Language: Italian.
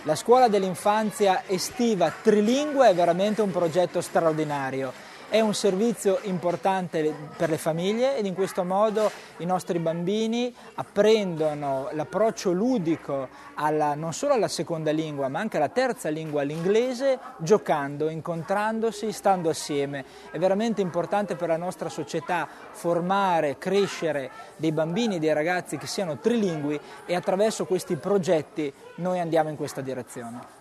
La scuola dell'infanzia estiva trilingue è veramente un progetto straordinario. È un servizio importante per le famiglie ed in questo modo i nostri bambini apprendono l'approccio ludico non solo alla seconda lingua ma anche alla terza lingua, l'inglese, giocando, incontrandosi, stando assieme. È veramente importante per la nostra società formare, crescere dei bambini e dei ragazzi che siano trilingui e attraverso questi progetti noi andiamo in questa direzione.